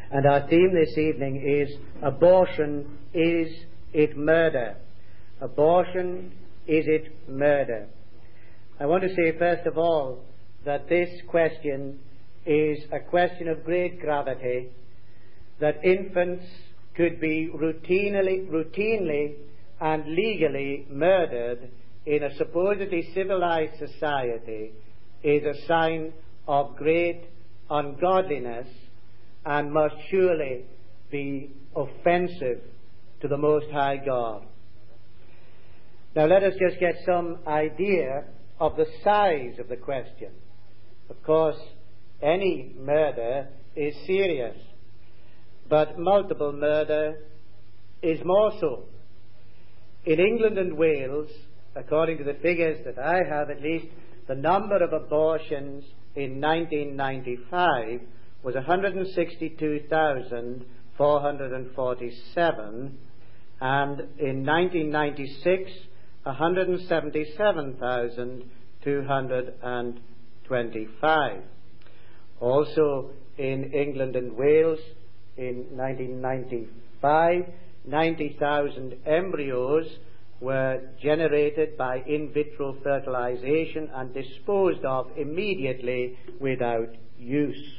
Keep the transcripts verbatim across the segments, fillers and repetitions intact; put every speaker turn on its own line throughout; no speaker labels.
And our theme this evening is Abortion, Is It Murder? Abortion, Is It Murder? I want to say first of all that this question is a question of great gravity, that infants could be routinely, routinely and legally murdered in a supposedly civilized society is a sign of great ungodliness and must surely be offensive to the Most High God. Now let us just get some idea of the size of the question. Of course, any murder is serious, but multiple murder is more so. In England and Wales, according to the figures that I have at least, the number of abortions in nineteen ninety-five was one hundred sixty-two thousand four hundred forty-seven, and in nineteen ninety-six, one hundred seventy-seven thousand two hundred twenty-five. Also in England and Wales, in nineteen ninety-five, ninety thousand embryos were generated by in vitro fertilization and disposed of immediately without use.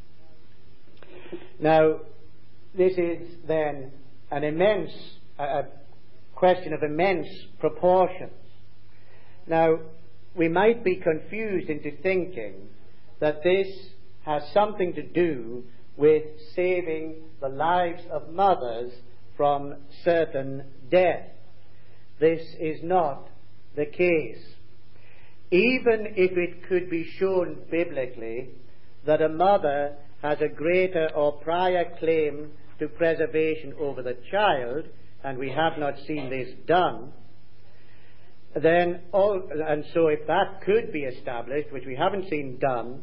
Now, this is then an immense, a question of immense proportions. Now, we might be confused into thinking that this has something to do with saving the lives of mothers from certain death. This is not the case. Even if it could be shown biblically that a mother has a greater or prior claim to preservation over the child, and we have not seen this done, then all, and so if that could be established, which we haven't seen done,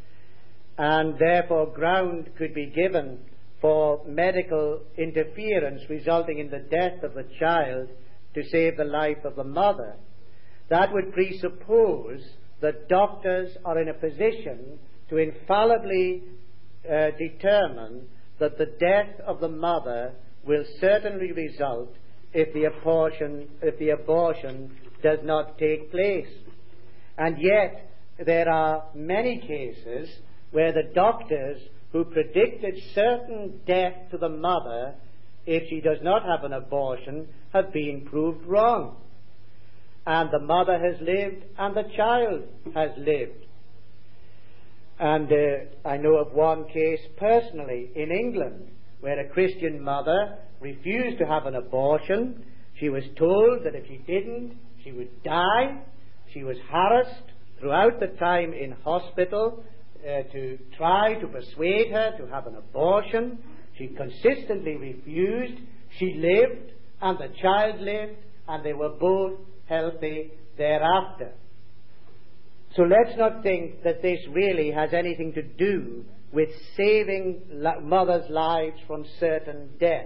and therefore ground could be given for medical interference resulting in the death of the child to save the life of the mother, that would presuppose that doctors are in a position to infallibly uh, determine that the death of the mother will certainly result if the abortion, if the abortion does not take place. And yet, there are many cases where the doctors who predicted certain death to the mother if she does not have an abortion have been proved wrong. And the mother has lived and the child has lived. And uh, I know of one case personally in England where a Christian mother refused to have an abortion. She was told that if she didn't, she would die. She was harassed throughout the time in hospital uh, to try to persuade her to have an abortion. She consistently refused. She lived, and the child lived, and they were both healthy thereafter. So let's not think that this really has anything to do with saving mothers' lives from certain death.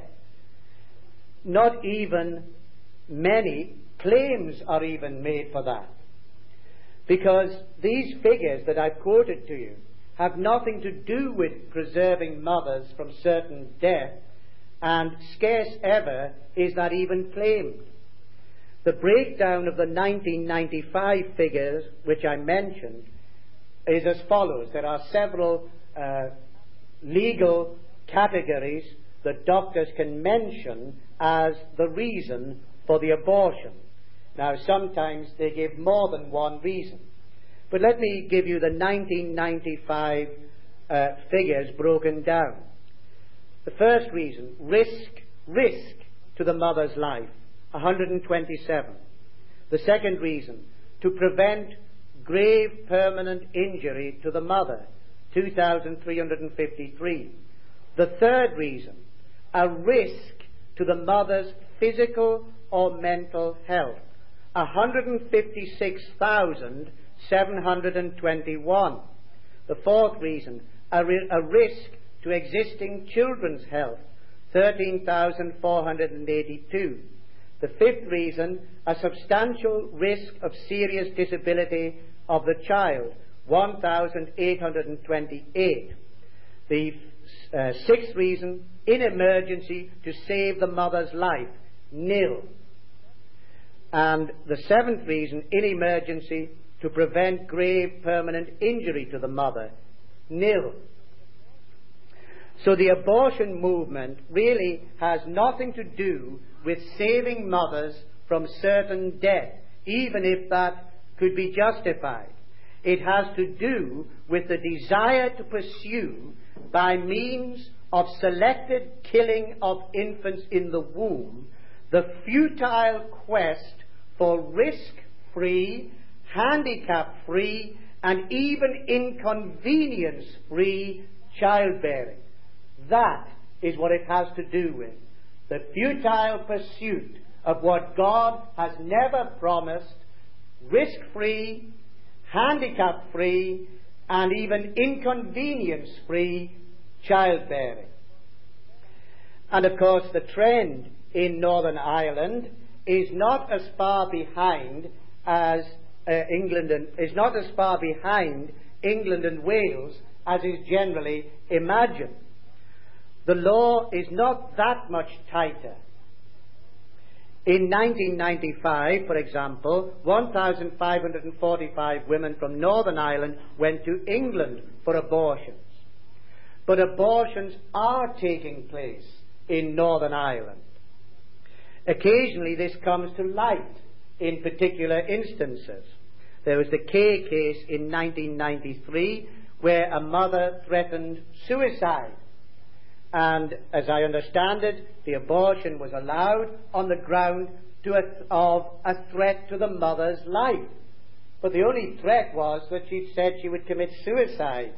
Not even many claims are even made for that. Because these figures that I've quoted to you have nothing to do with preserving mothers from certain death, and scarce ever is that even claimed. The breakdown of the nineteen ninety-five figures, which I mentioned, is as follows. There are several uh, legal categories that doctors can mention as the reason for the abortion. Now, sometimes they give more than one reason. But let me give you the nineteen ninety-five uh, figures broken down. The first reason, risk, risk to the mother's life, one hundred twenty-seven. The second reason, to prevent grave permanent injury to the mother, two thousand three hundred fifty-three. The third reason, a risk to the mother's physical or mental health, one hundred fifty-six thousand seven hundred twenty-one. The fourth reason, a, ri- a risk to existing children's health, thirteen thousand four hundred eighty-two. The fifth reason, a substantial risk of serious disability of the child, one thousand eight hundred twenty-eight. The uh, sixth reason, in emergency to save the mother's life, nil. And the seventh reason, in emergency to prevent grave permanent injury to the mother, nil. So the abortion movement really has nothing to do with saving mothers from certain death, even if that could be justified. It has to do with the desire to pursue, by means of selected killing of infants in the womb, the futile quest for risk-free, handicap-free, and even inconvenience-free childbearing. That is what it has to do with. The futile pursuit of what God has never promised, risk-free, handicap-free, and even inconvenience-free childbearing. And of course the trend in Northern Ireland is not as far behind as uh, England and is not as far behind England and Wales as is generally imagined. The law is not that much tighter. In nineteen ninety-five, for example, one thousand five hundred forty-five women from Northern Ireland went to England for abortions. But abortions are taking place in Northern Ireland. Occasionally this comes to light in particular instances. There was the Kay case in nineteen ninety-three where a mother threatened suicide. And as I understand it, the abortion was allowed on the ground to a, of a threat to the mother's life. But the only threat was that she said she would commit suicide.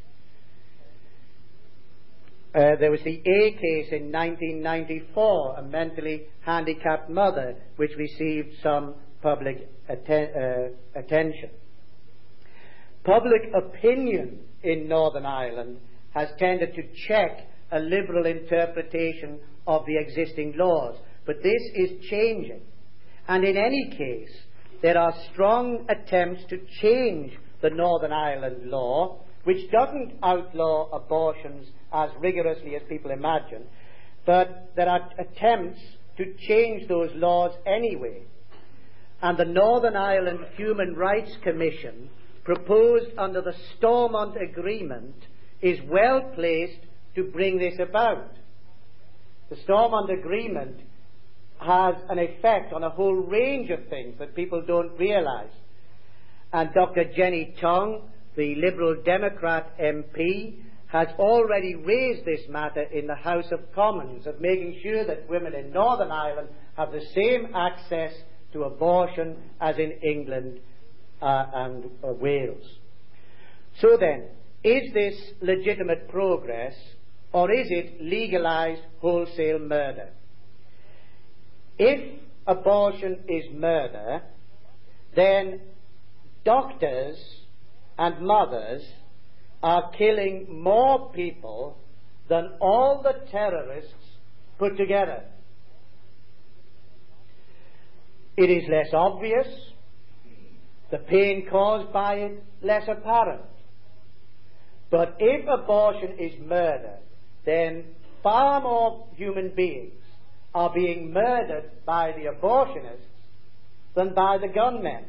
Uh, there was the A case in nineteen ninety-four, a mentally handicapped mother, which received some public atten- uh, attention. Public opinion in Northern Ireland has tended to check a liberal interpretation of the existing laws, but this is changing. And in any case, there are strong attempts to change the Northern Ireland law, which doesn't outlaw abortions as rigorously as people imagine, but there are attempts to change those laws anyway. And the Northern Ireland Human Rights Commission, proposed under the Stormont Agreement, is well placed to bring this about. The Stormont Agreement has an effect on a whole range of things that people don't realise. And Doctor Jenny Tong, the Liberal Democrat M P, has already raised this matter in the House of Commons, of making sure that women in Northern Ireland have the same access to abortion as in England uh, and uh, Wales. So then, is this legitimate progress, or is it legalised wholesale murder? If abortion is murder, then doctors and mothers are killing more people than all the terrorists put together. It is less obvious, the pain caused by it less apparent. But if abortion is murder, then far more human beings are being murdered by the abortionists than by the gunmen.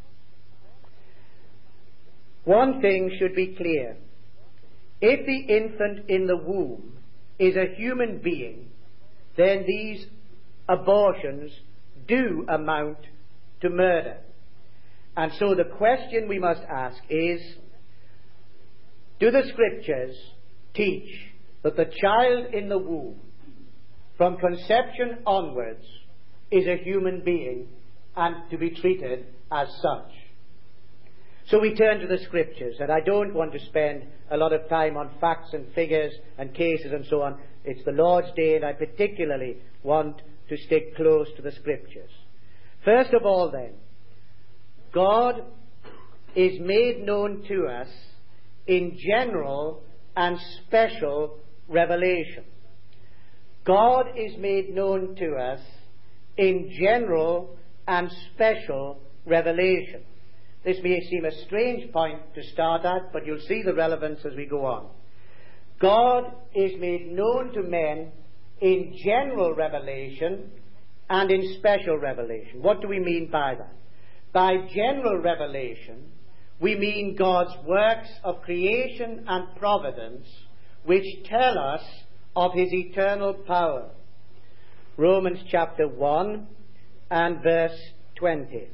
One thing should be clear. If the infant in the womb is a human being, then these abortions do amount to murder. And so the question we must ask is, do the Scriptures teach that the child in the womb, from conception onwards, is a human being and to be treated as such? So we turn to the Scriptures, and I don't want to spend a lot of time on facts and figures and cases and so on. It's the Lord's Day, and I particularly want to stick close to the Scriptures. First of all then, God is made known to us in general and special revelation. God is made known to us in general and special revelation. This may seem a strange point to start at, but you'll see the relevance as we go on. God is made known to men in general revelation and in special revelation. What do we mean by that? By general revelation, we mean God's works of creation and providence, which tell us of his eternal power. Romans chapter one and verse twenty.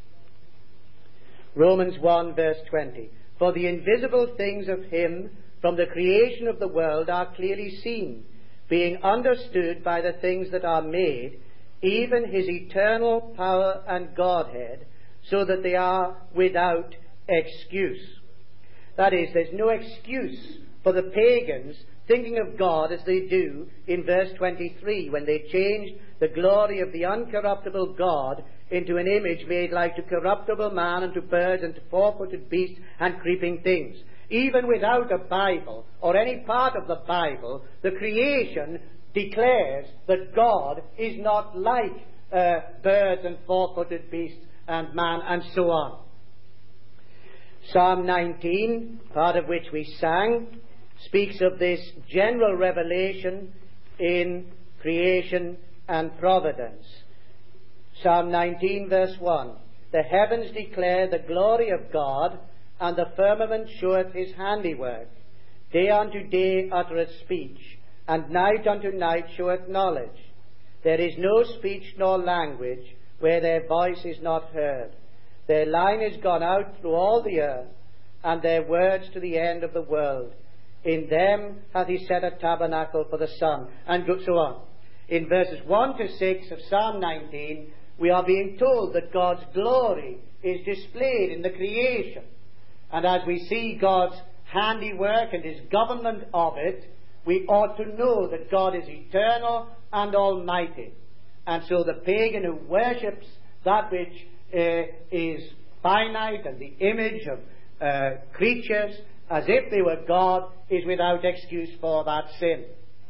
Romans one verse twenty. For the invisible things of him from the creation of the world are clearly seen, being understood by the things that are made, even his eternal power and Godhead, so that they are without excuse. That is, there's no excuse for the pagans thinking of God as they do in verse twenty-three, when they changed the glory of the uncorruptible God into an image made like to corruptible man and to birds and to four-footed beasts and creeping things. Even without a Bible or any part of the Bible, the creation declares that God is not like uh, birds and four-footed beasts and man and so on. Psalm nineteen, part of which we sang, speaks of this general revelation in creation and providence. Psalm nineteen verse one. The heavens declare the glory of God, and the firmament showeth his handiwork. Day unto day uttereth speech, and night unto night showeth knowledge. There is no speech nor language where their voice is not heard. Their line is gone out through all the earth, and their words to the end of the world. In them hath he set a tabernacle for the sun. And so on. In verses one to six of Psalm nineteen, we are being told that God's glory is displayed in the creation. And as we see God's handiwork and his government of it, we ought to know that God is eternal and almighty. And so the pagan who worships that which uh, is finite and the image of uh, creatures as if they were God is without excuse for that sin.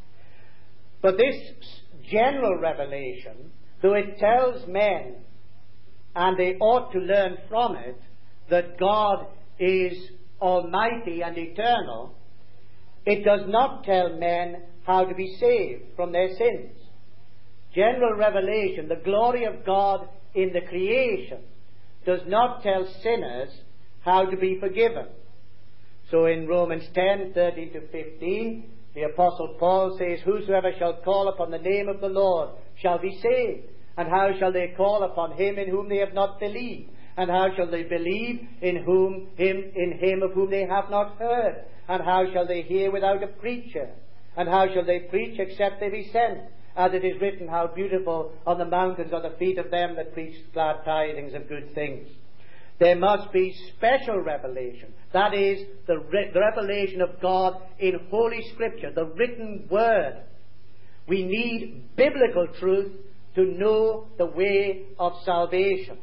But this general revelation, though it tells men, and they ought to learn from it, that God is almighty and eternal, it does not tell men how to be saved from their sins. General revelation, the glory of God in the creation, does not tell sinners how to be forgiven. So in Romans ten, thirteen to fifteen, the Apostle Paul says, Whosoever shall call upon the name of the Lord shall be saved. And how shall they call upon him in whom they have not believed? And how shall they believe in whom him in him of whom they have not heard? And how shall they hear without a preacher? And how shall they preach except they be sent? As it is written, how beautiful on the mountains are the feet of them that preach glad tidings of good things. There must be special revelation. That is, the, re- the revelation of God in Holy Scripture, the written Word. We need biblical truth to know the way of salvation.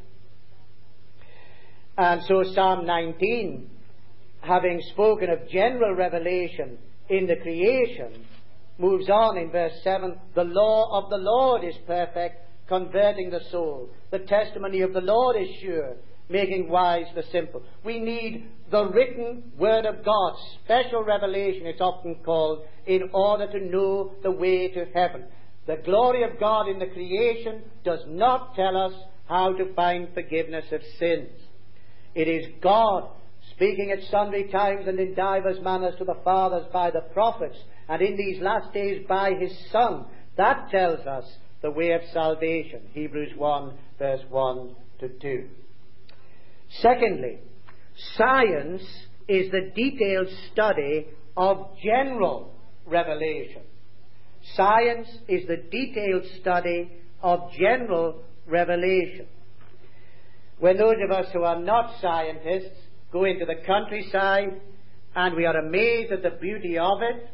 And so Psalm nineteen, having spoken of general revelation in the creation, moves on in verse seven. The law of the Lord is perfect, converting the soul. The testimony of the Lord is sure, making wise the simple. We need the written Word of God, special revelation it's often called, in order to know the way to heaven. The glory of God in the creation does not tell us how to find forgiveness of sins. It is God speaking at sundry times and in divers manners to the fathers by the prophets, and in these last days by his Son. That tells us the way of salvation. Hebrews one, verse one to two. Secondly, science is the detailed study of general revelation. Science is the detailed study of general revelation. When those of us who are not scientists go into the countryside and we are amazed at the beauty of it,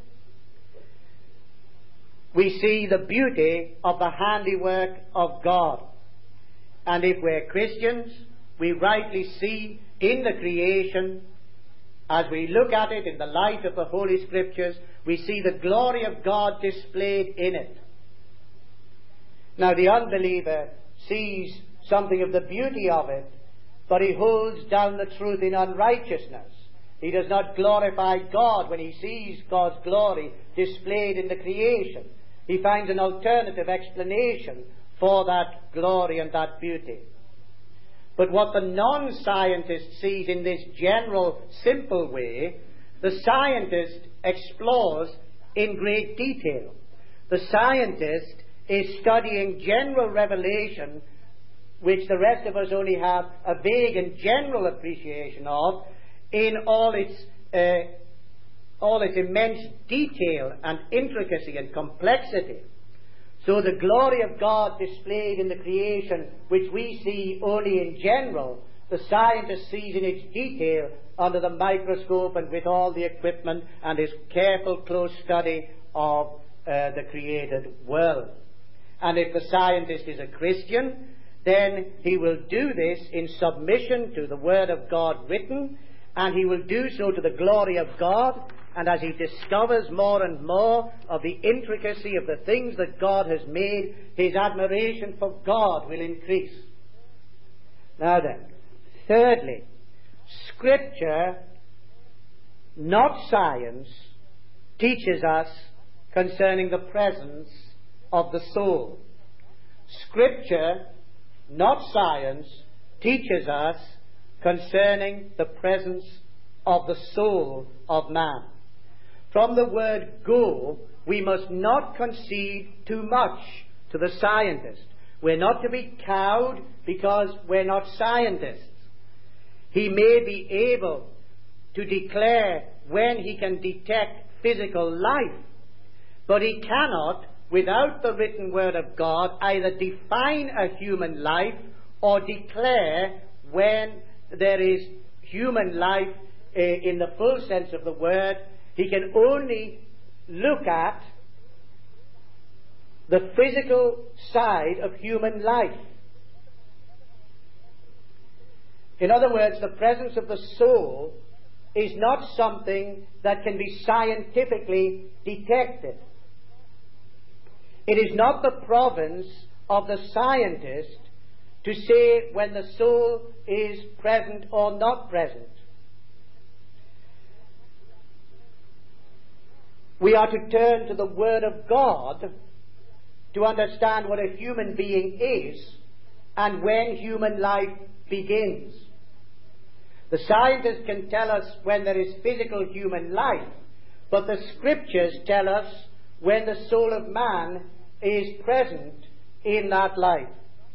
we see the beauty of the handiwork of God. And if we're Christians, we rightly see in the creation, as we look at it in the light of the Holy Scriptures, we see the glory of God displayed in it. Now the unbeliever sees something of the beauty of it, but he holds down the truth in unrighteousness. He does not glorify God when he sees God's glory displayed in the creation. He finds an alternative explanation for that glory and that beauty. But what the non-scientist sees in this general, simple way, the scientist explores in great detail. The scientist is studying general revelation, which the rest of us only have a vague and general appreciation of, in all its uh, all its immense detail and intricacy and complexity. So the glory of God displayed in the creation, which we see only in general, the scientist sees in its detail under the microscope and with all the equipment and his careful, close study of uh, the created world. And if the scientist is a Christian, then he will do this in submission to the Word of God written, and he will do so to the glory of God. And as he discovers more and more of the intricacy of the things that God has made, his admiration for God will increase. Now then, thirdly, Scripture, not science, teaches us concerning the presence of the soul. Scripture, not science, teaches us concerning the presence of the soul of man. From the word go, we must not concede too much to the scientist. We're not to be cowed because we're not scientists. He may be able to declare when he can detect physical life, but he cannot, without the written word of God, either define a human life or declare when there is human life uh, in the full sense of the word. He can only look at the physical side of human life. In other words, the presence of the soul is not something that can be scientifically detected. It is not the province of the scientist to say when the soul is present or not present. We are to turn to the Word of God to understand what a human being is and when human life begins. The scientist can tell us when there is physical human life, but the Scriptures tell us when the soul of man is present in that life.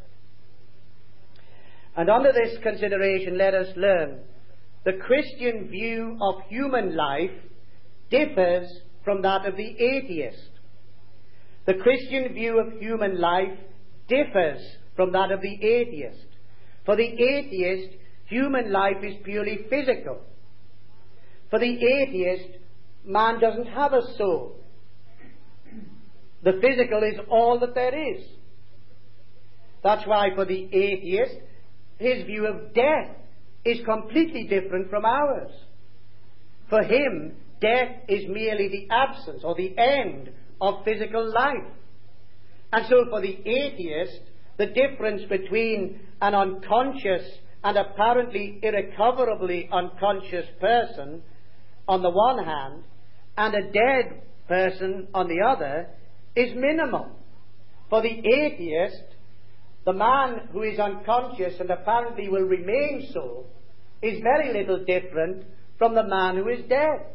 And under this consideration, let us learn the Christian view of human life differs from that of the atheist. The Christian view of human life differs from that of the atheist. For the atheist, human life is purely physical. For the atheist, man doesn't have a soul. The physical is all that there is. That's why for the atheist, his view of death is completely different from ours. For him, death is merely the absence or the end of physical life. And so for the atheist, the difference between an unconscious and apparently irrecoverably unconscious person on the one hand and a dead person on the other is minimal. For the atheist, the man who is unconscious and apparently will remain so is very little different from the man who is dead.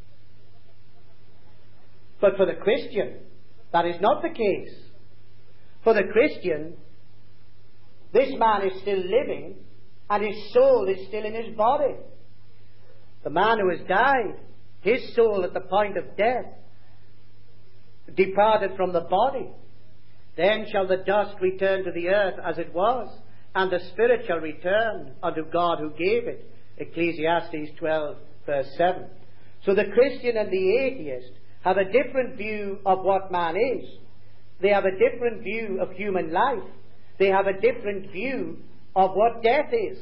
But for the Christian, that is not the case. For the Christian, this man is still living and his soul is still in his body. The man who has died, his soul at the point of death, departed from the body. Then shall the dust return to the earth as it was, and the spirit shall return unto God who gave it. Ecclesiastes twelve, verse seven. So the Christian and the atheist have a different view of what man is. They have a different view of human life. They have a different view of what death is.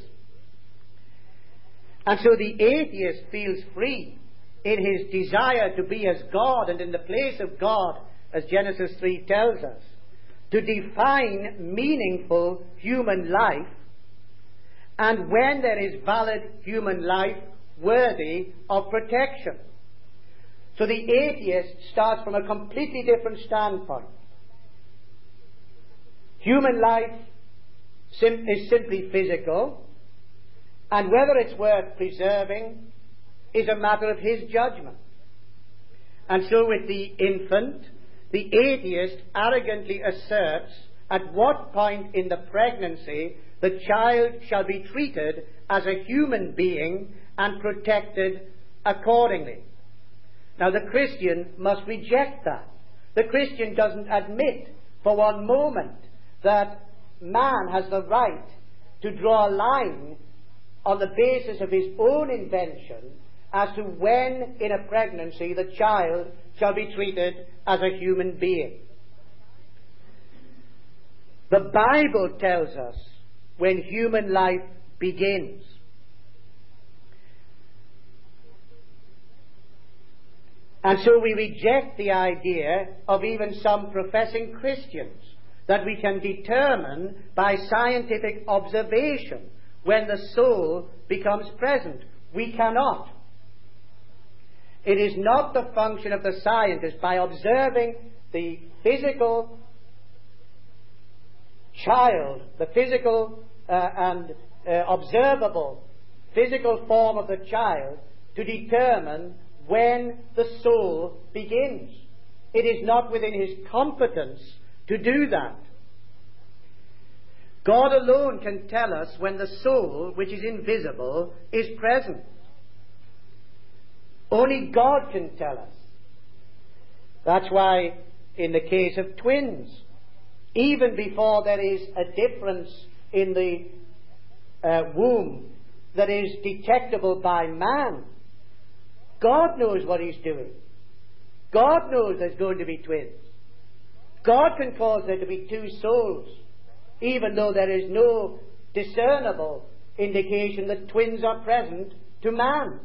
And so the atheist feels free in his desire to be as God and in the place of God, as Genesis three tells us, to define meaningful human life. And when there is valid human life, worthy of protection. So the atheist starts from a completely different standpoint. Human life sim- is simply physical, and whether it's worth preserving is a matter of his judgment. And so with the infant, the atheist arrogantly asserts at what point in the pregnancy the child shall be treated as a human being and protected accordingly. Now the Christian must reject that. The Christian doesn't admit for one moment that man has the right to draw a line on the basis of his own invention as to when in a pregnancy the child shall be treated as a human being. The Bible tells us when human life begins. And so we reject the idea of even some professing Christians that we can determine by scientific observation when the soul becomes present. We cannot. It is not the function of the scientist, by observing the physical child, the physical uh, and uh, observable physical form of the child, to determine when the soul begins. It is not within his competence to do that. God alone can tell us when the soul, which is invisible, is present. Only God can tell us. That's why in the case of twins, even before there is a difference in the uh, womb that is detectable by man, God knows what he's doing. God knows there's going to be twins. God can cause there to be two souls, even though there is no discernible indication that twins are present to man.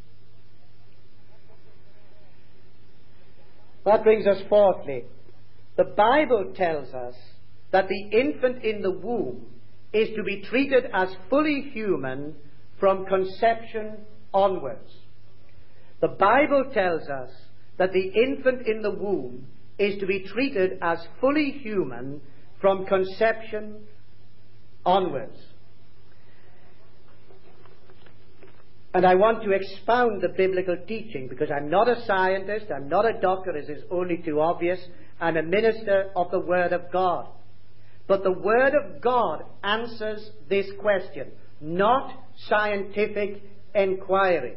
That brings us fourthly. The Bible tells us that the infant in the womb is to be treated as fully human from conception onwards. The Bible tells us that the infant in the womb is to be treated as fully human from conception onwards. And I want to expound the biblical teaching, because I'm not a scientist, I'm not a doctor, as is only too obvious. I'm a minister of the Word of God. But the Word of God answers this question, not scientific inquiry.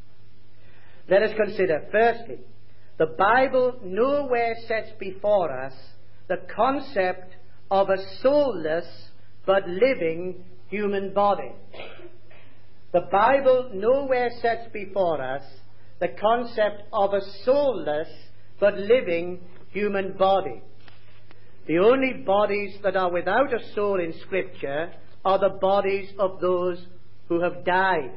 Let us consider, firstly, the Bible nowhere sets before us the concept of a soulless but living human body. The Bible nowhere sets before us the concept of a soulless but living human body. The only bodies that are without a soul in Scripture are the bodies of those who have died.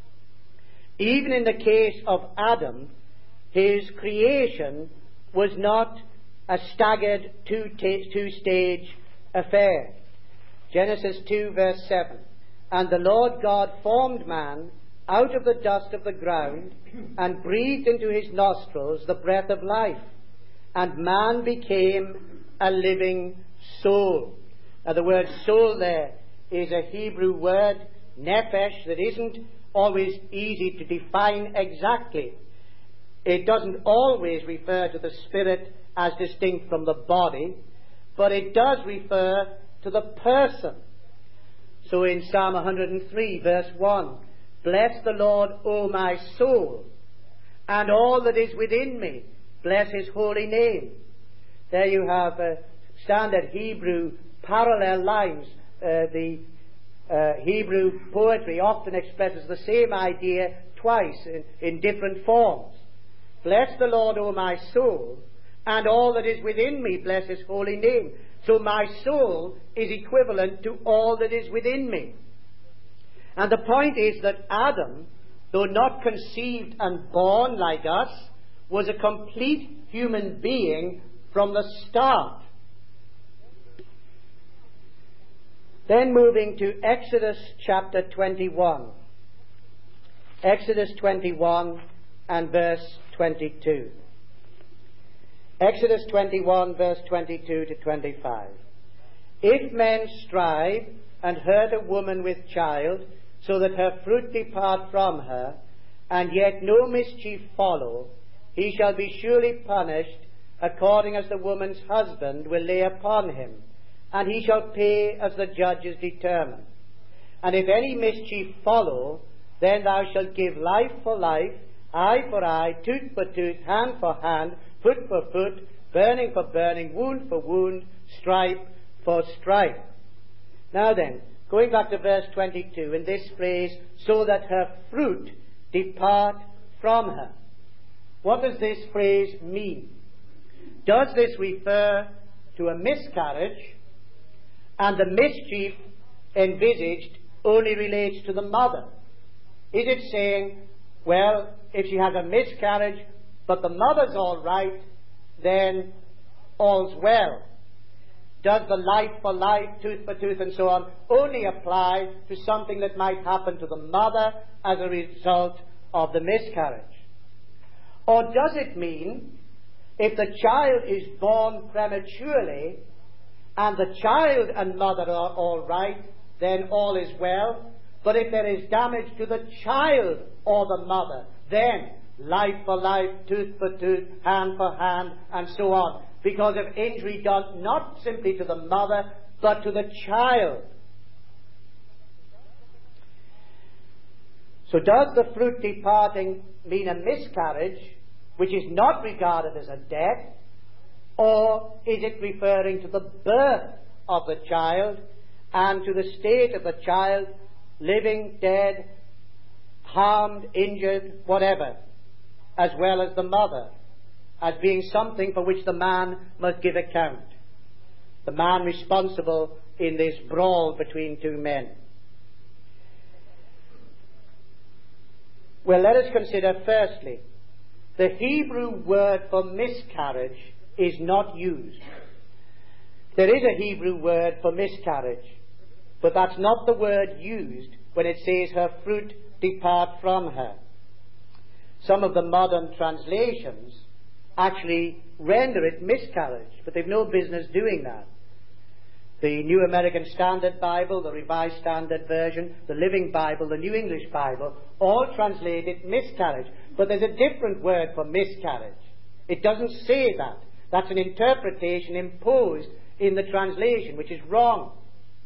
Even in the case of Adam, his creation was not a staggered two ta- two-stage affair. Genesis two verse seven. And the Lord God formed man out of the dust of the ground and breathed into his nostrils the breath of life. And man became a living soul. Now the word soul there is a Hebrew word, nephesh, that isn't always easy to define exactly. It doesn't always refer to the spirit as distinct from the body, but it does refer to the person. So in Psalm one hundred three verse one, bless the Lord, O my soul, and all that is within me, bless his holy name. There you have uh, standard Hebrew parallel lines. Uh, the uh, Hebrew poetry often expresses the same idea twice in, in different forms. Bless the Lord, O my soul, and all that is within me, bless his holy name. So my soul is equivalent to all that is within me. And the point is that Adam, though not conceived and born like us, was a complete human being from the start. Then moving to Exodus chapter twenty-one. Exodus twenty-one and verse twenty-two. Exodus twenty-one, verse twenty-two to twenty-five. If men strive and hurt a woman with child, so that her fruit depart from her, and yet no mischief follow, he shall be surely punished according as the woman's husband will lay upon him, and he shall pay as the judges determine. And if any mischief follow, then thou shalt give life for life, eye for eye, tooth for tooth, hand for hand, foot for foot, burning for burning, wound for wound, stripe for stripe. Now then, going back to verse twenty-two, in this phrase, so that her fruit depart from her. What does this phrase mean? Does this refer to a miscarriage, and the mischief envisaged only relates to the mother? Is it saying, well, if she has a miscarriage, but the mother's all right, then all's well? Does the life for life, tooth for tooth, and so on only apply to something that might happen to the mother as a result of the miscarriage? Or does it mean if the child is born prematurely and the child and mother are all right, then all is well? But if there is damage to the child or the mother, then life for life, tooth for tooth, hand for hand, and so on, because of injury done not simply to the mother, but to the child. So does the fruit departing mean a miscarriage, which is not regarded as a death, or is it referring to the birth of the child and to the state of the child, living, dead, harmed, injured, whatever, as well as the mother, as being something for which the man must give account? The man responsible in this brawl between two men. Well, let us consider firstly, the Hebrew word for miscarriage is not used. There is a Hebrew word for miscarriage, but that's not the word used when it says her fruit depart from her. Some of the modern translations actually render it miscarriage, but they've no business doing that. The New American Standard Bible, the Revised Standard Version, the Living Bible, the New English Bible, all translate it miscarriage. But there's a different word for miscarriage. It doesn't say that. That's an interpretation imposed in the translation, which is wrong.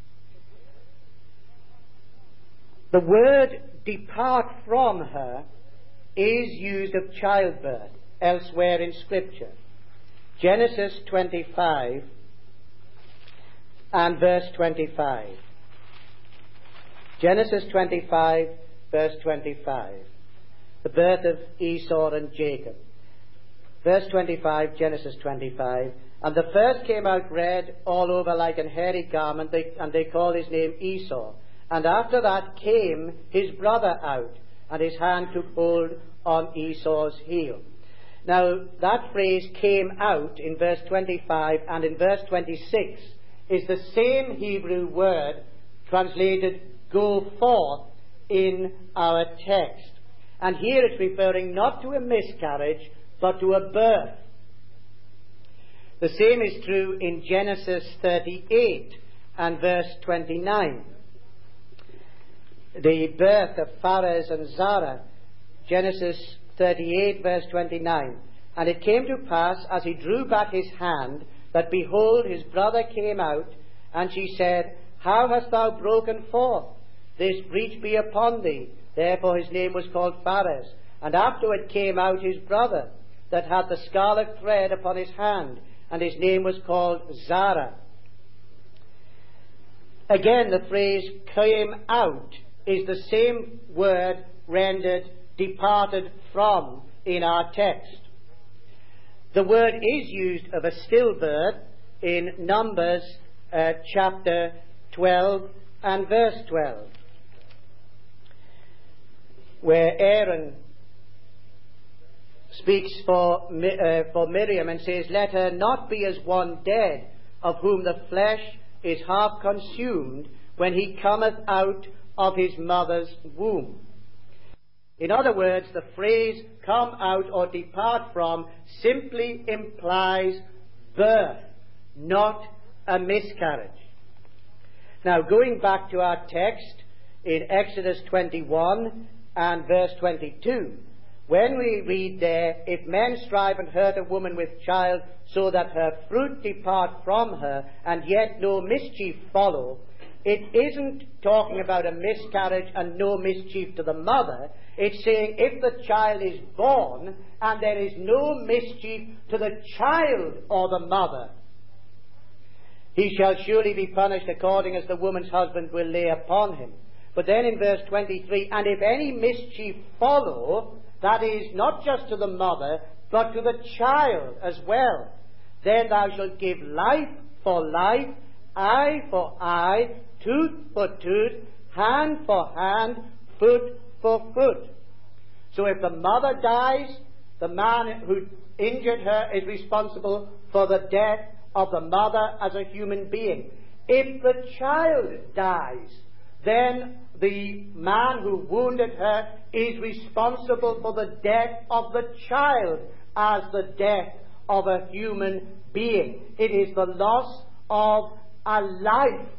The word depart from her is used of childbirth elsewhere in Scripture. Genesis twenty-five and verse twenty-five. Genesis twenty-five, verse twenty-five. The birth of Esau and Jacob. Verse twenty-five, Genesis twenty-five. And the first came out red all over like an hairy garment, they, and they called his name Esau. And after that came his brother out, and his hand took hold on Esau's heel. Now, that phrase came out in verse twenty-five and in verse twenty-six is the same Hebrew word translated go forth in our text. And here it's referring not to a miscarriage, but to a birth. The same is true in Genesis thirty-eight and verse twenty-nine. The birth of Phares and Zara, Genesis thirty-eight, verse twenty-nine. And it came to pass, as he drew back his hand, that behold, his brother came out, and she said, How hast thou broken forth? This breach be upon thee. Therefore his name was called Phares. And afterward came out his brother, that had the scarlet thread upon his hand, and his name was called Zara. Again, the phrase came out is the same word rendered departed from in our text. The word is used of a stillbirth in Numbers uh, chapter twelve and verse twelve, where Aaron speaks for, uh, for Miriam and says, Let her not be as one dead, of whom the flesh is half consumed, when he cometh out of his mother's womb. In other words, the phrase come out or depart from simply implies birth, not a miscarriage. Now, going back to our text in Exodus twenty-one and verse twenty-two, when we read there, if men strive and hurt a woman with child, so that her fruit depart from her, and yet no mischief follow, it isn't talking about a miscarriage and no mischief to the mother. It's saying if the child is born and there is no mischief to the child or the mother, he shall surely be punished according as the woman's husband will lay upon him. But then in verse twenty-three, and if any mischief follow, that is, not just to the mother, but to the child as well, then thou shalt give life for life, eye for eye, tooth for tooth, hand for hand, foot for foot. So if the mother dies, the man who injured her is responsible for the death of the mother as a human being. If the child dies, then the man who wounded her is responsible for the death of the child as the death of a human being. It is the loss of a life.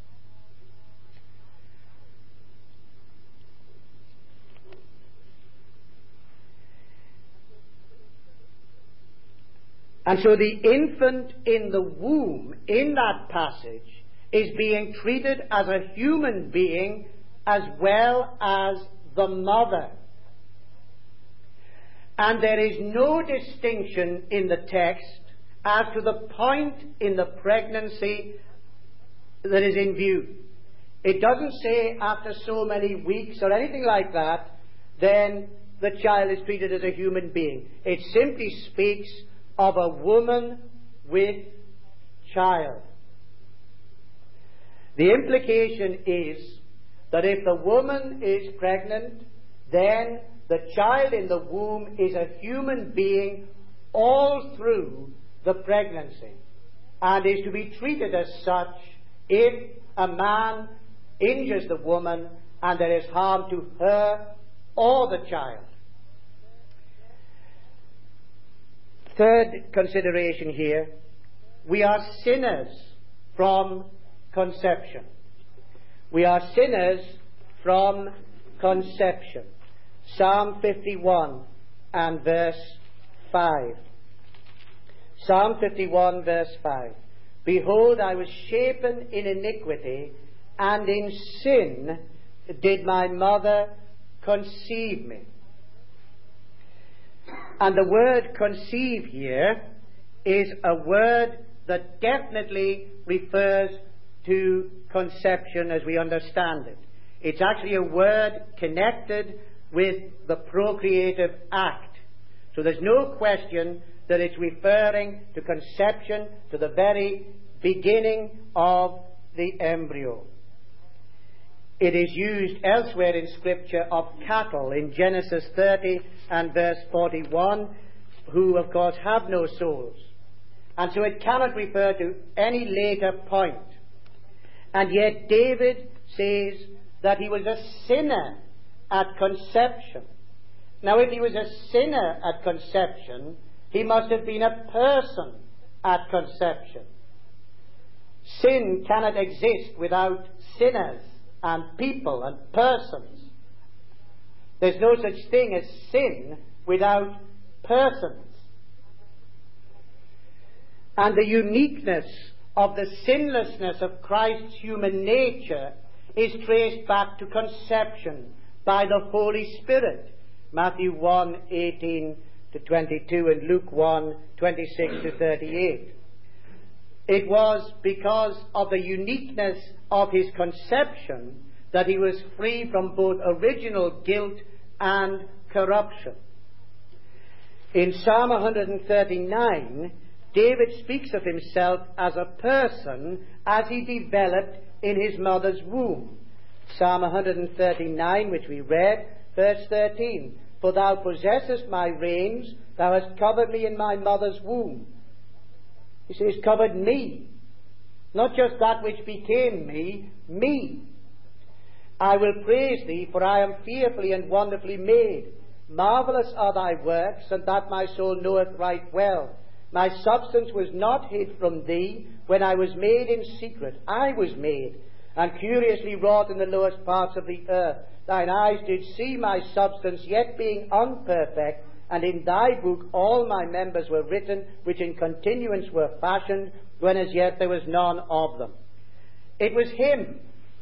And so the infant in the womb, in that passage, is being treated as a human being as well as the mother. And there is no distinction in the text as to the point in the pregnancy that is in view. It doesn't say after so many weeks or anything like that, then the child is treated as a human being. It simply speaks of a woman with child. The implication is that if the woman is pregnant, then the child in the womb is a human being all through the pregnancy, and is to be treated as such if a man injures the woman and there is harm to her or the child. Third consideration here, we are sinners from conception. We are sinners from conception. Psalm fifty-one and verse five. Psalm fifty-one verse five. Behold, I was shapen in iniquity, and in sin did my mother conceive me. And the word conceive here is a word that definitely refers to conception as we understand it. It's actually a word connected with the procreative act. So there's no question that it's referring to conception, to the very beginning of the embryo. It is used elsewhere in Scripture of cattle in Genesis thirty and verse forty-one, who of course have no souls. And so it cannot refer to any later point. And yet David says that he was a sinner at conception. Now, if he was a sinner at conception, he must have been a person at conception. Sin cannot exist without sinners and people and persons. There's no such thing as sin without persons. And the uniqueness of the sinlessness of Christ's human nature is traced back to conception by the Holy Spirit. Matthew one, eighteen to twenty-two and Luke one, twenty-six to thirty-eight. It was because of the uniqueness of his conception that he was free from both original guilt and corruption. In Psalm one thirty-nine, David speaks of himself as a person as he developed in his mother's womb. Psalm one thirty-nine, which we read, verse thirteen. For thou possessest my reins, thou hast covered me in my mother's womb. He says, covered me. Not just that which became me, me. I will praise thee, for I am fearfully and wonderfully made. Marvellous are thy works, and that my soul knoweth right well. My substance was not hid from thee when I was made in secret. I was made, and curiously wrought in the lowest parts of the earth. Thine eyes did see my substance, yet being unperfect, and in thy book all my members were written, which in continuance were fashioned, when as yet there was none of them. It was him.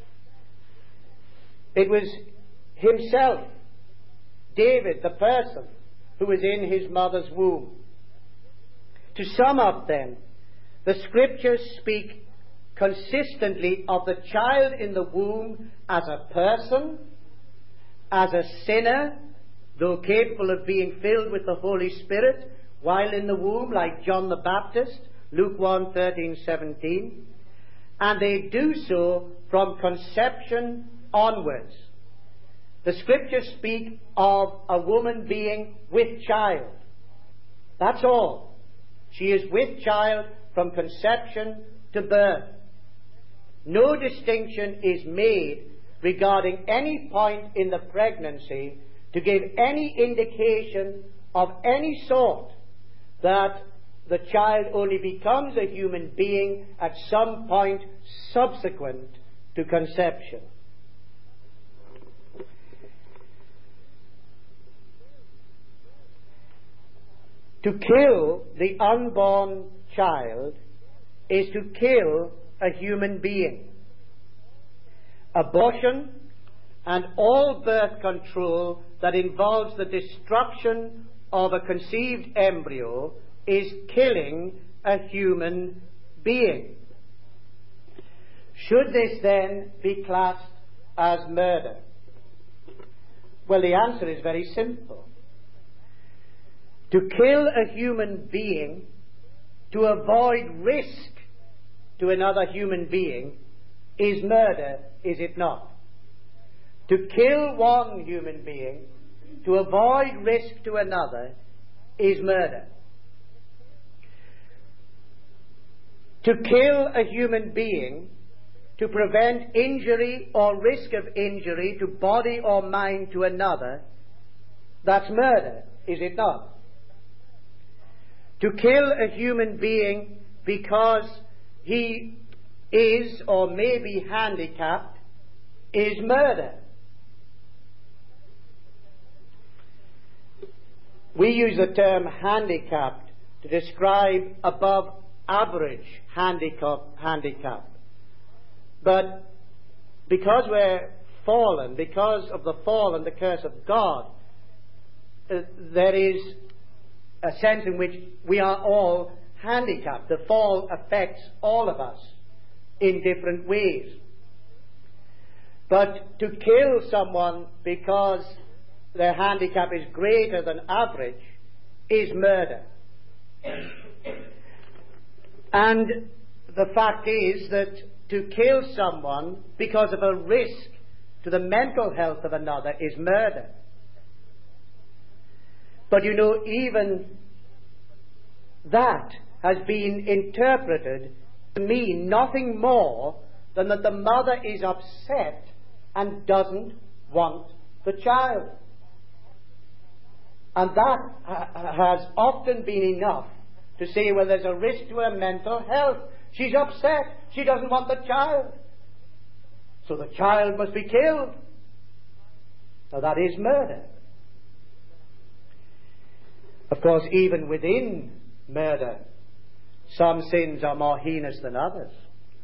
It was himself, David, the person, who was in his mother's womb. To sum up then, the Scriptures speak consistently of the child in the womb as a person, as a sinner, though capable of being filled with the Holy Spirit while in the womb, like John the Baptist, Luke one, thirteen, seventeen. And they do so from conception onwards. The Scriptures speak of a woman being with child. That's all. She is with child from conception to birth. No distinction is made regarding any point in the pregnancy to give any indication of any sort that the child only becomes a human being at some point subsequent to conception. To kill the unborn child is to kill a human being. Abortion and all birth control that involves the destruction of a conceived embryo is killing a human being. Should this then be classed as murder? Well, the answer is very simple. To kill a human being to avoid risk to another human being is murder, is it not? To kill one human being to avoid risk to another is murder. To kill a human being to prevent injury or risk of injury to body or mind to another, that's murder, is it not? To kill a human being because he is or may be handicapped is murder. We use the term handicapped to describe above average handicap, handicap. But because we're fallen, because of the fall and the curse of God, uh, there is a sense in which we are all handicapped. The fall affects all of us in different ways. But to kill someone because their handicap is greater than average is murder. And the fact is that to kill someone because of a risk to the mental health of another is murder. But you know, even that has been interpreted to mean nothing more than that the mother is upset and doesn't want the child. And that ha- has often been enough to say, well, there's a risk to her mental health. She's upset. She doesn't want the child. So the child must be killed. Now that is murder. Of course, even within murder, some sins are more heinous than others.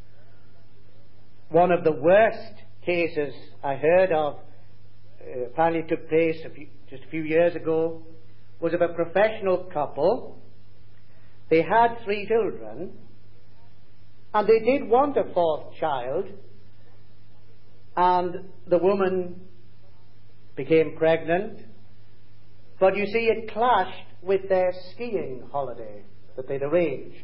One of the worst cases I heard of, uh, apparently took place a few, just a few years ago, was of a professional couple. They had three children, and they did want a fourth child, and the woman became pregnant. But you see, it clashed with their skiing holiday that they'd arranged.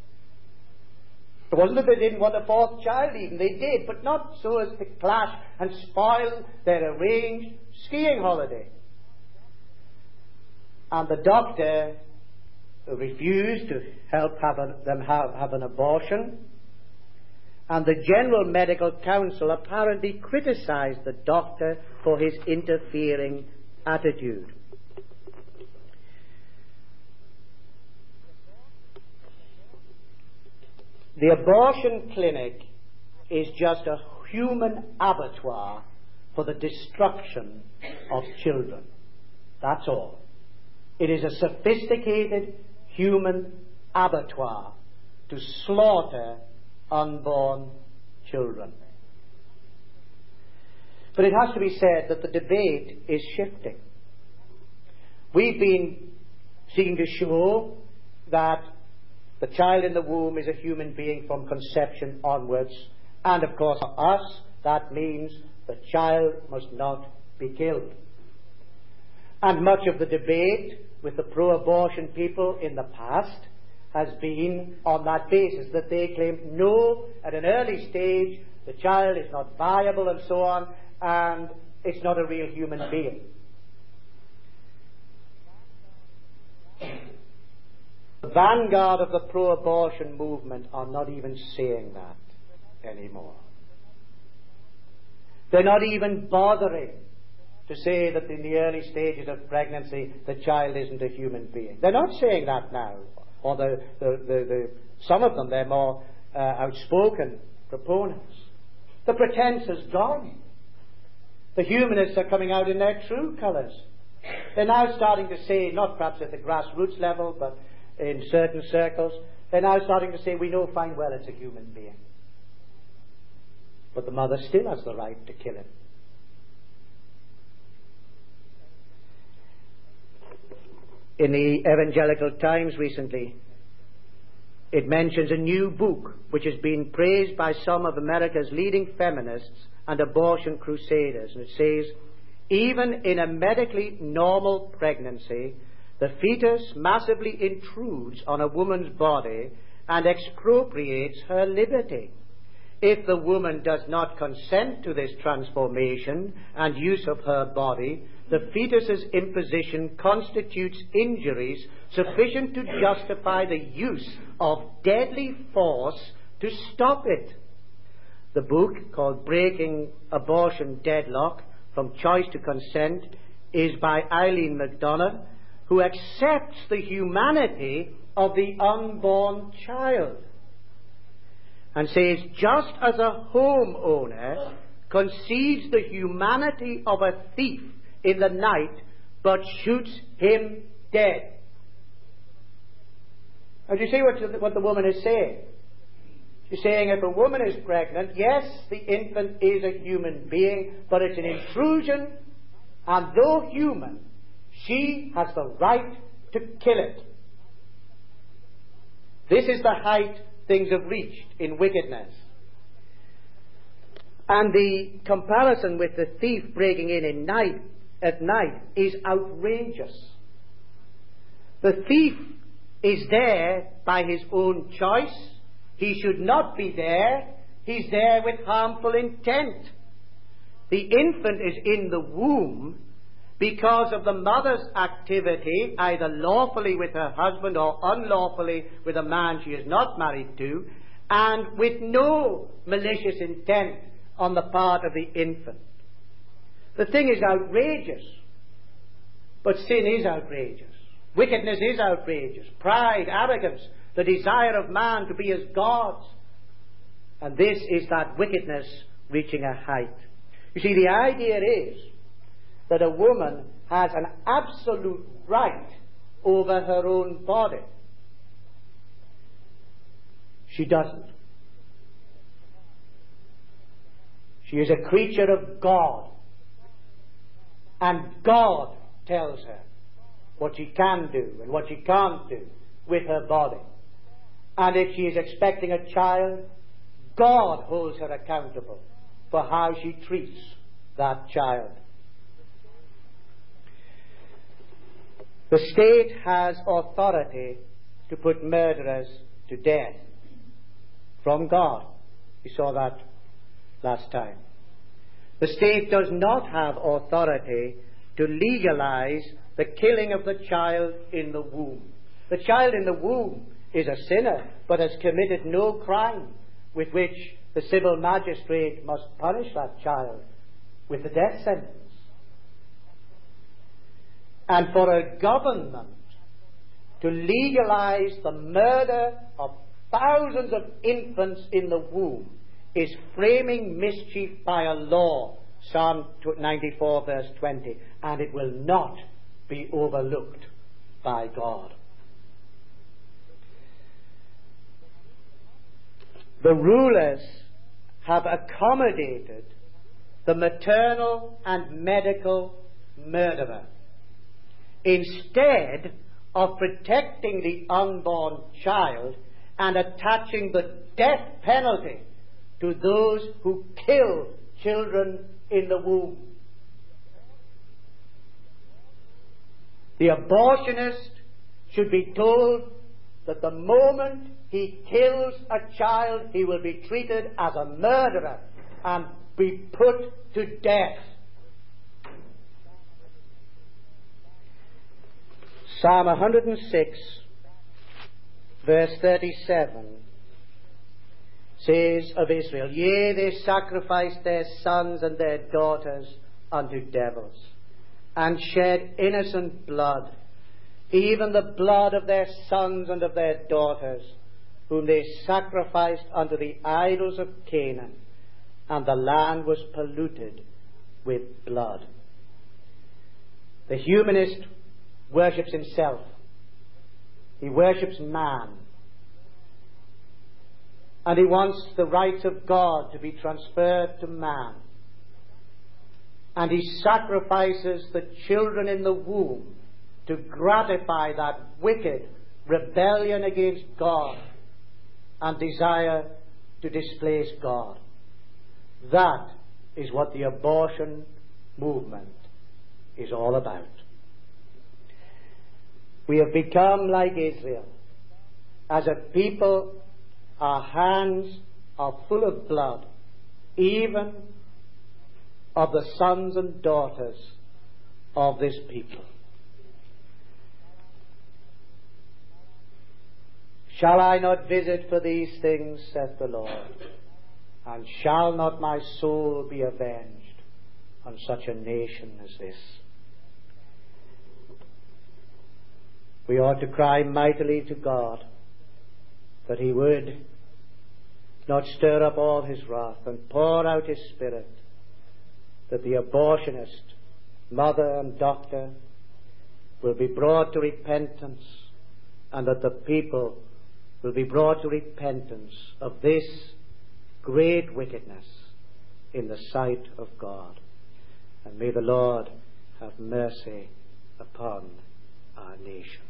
It wasn't that they didn't want a fourth child even, they did, but not so as to clash and spoil their arranged skiing holiday. And the doctor refused to help have a, them have, have an abortion. and the General Medical Council apparently criticized the doctor for his interfering attitude. The abortion clinic is just a human abattoir for the destruction of children. That's all. It is a sophisticated human abattoir to slaughter unborn children. But it has to be said that the debate is shifting. We've been seeking to show that the child in the womb is a human being from conception onwards, and of course for us that means the child must not be killed. And much of the debate with the pro-abortion people in the past has been on that basis, that they claim, no, at an early stage the child is not viable and so on, and it's not a real human being. The vanguard of the pro-abortion movement are not even saying that anymore. They're not even bothering to say that in the early stages of pregnancy the child isn't a human being. They're not saying that now. Or the, the, the, the, some of them, they're more uh, outspoken proponents. The pretense is gone. The humanists are coming out in their true colours. They're now starting to say, not perhaps at the grassroots level, but in certain circles, they're now starting to say, we know fine well it's a human being. But the mother still has the right to kill him. In the Evangelical Times recently, it mentions a new book which has been praised by some of America's leading feminists and abortion crusaders. And it says, even in a medically normal pregnancy, the fetus massively intrudes on a woman's body and expropriates her liberty. If the woman does not consent to this transformation and use of her body, the fetus's imposition constitutes injuries sufficient to justify the use of deadly force to stop it. The book, called Breaking Abortion Deadlock, From Choice to Consent, is by Eileen McDonough, who accepts the humanity of the unborn child and says, just as a homeowner concedes the humanity of a thief in the night, but shoots him dead. Now, do you see what, what the woman is saying? She's saying if a woman is pregnant, yes, the infant is a human being, but it's an intrusion, and though human, she has the right to kill it. This is the height things have reached in wickedness. And the comparison with the thief breaking in, in night, at night is outrageous. The thief is there by his own choice. He should not be there. He's there with harmful intent. The infant is in the womb because of the mother's activity, either lawfully with her husband or unlawfully with a man she is not married to, and with no malicious intent on the part of the infant. The thing is outrageous, but sin is outrageous. Wickedness is outrageous. Pride, arrogance, the desire of man to be as gods. And this is that wickedness reaching a height. You see, the idea is that a woman has an absolute right over her own body. She doesn't. She is a creature of God. And God tells her what she can do and what she can't do with her body. And if she is expecting a child, God holds her accountable for how she treats that child. The state has authority to put murderers to death from God. We saw that last time. The state does not have authority to legalize the killing of the child in the womb. The child in the womb is a sinner, but has committed no crime. with which the civil magistrate must punish that child with the death sentence. And for a government to legalize the murder of thousands of infants in the womb is framing mischief by a law, Psalm ninety-four verse twenty, and it will not be overlooked by God. The rulers have accommodated the maternal and medical murderer instead of protecting the unborn child and attaching the death penalty to those who kill children in the womb. The abortionist should be told that the moment he kills a child, he will be treated as a murderer and be put to death. Psalm one hundred six, verse thirty-seven, says of Israel, "Yea, they sacrificed their sons and their daughters unto devils, and shed innocent blood, even the blood of their sons and of their daughters, whom they sacrificed unto the idols of Canaan, and the land was polluted with blood." The humanist worships himself. He worships man. And he wants the rights of God to be transferred to man. And he sacrifices the children in the womb to gratify that wicked rebellion against God and desire to displace God. That is what the abortion movement is all about. We have become like Israel. As a people, our hands are full of blood, even of the sons and daughters of this people. Shall I not visit for these things, saith the Lord, and shall not my soul be avenged on such a nation as this? We ought to cry mightily to God that he would not stir up all his wrath and pour out his Spirit, that the abortionist, mother and doctor, will be brought to repentance, and that the people will be brought to repentance of this great wickedness in the sight of God. And may the Lord have mercy upon our nation.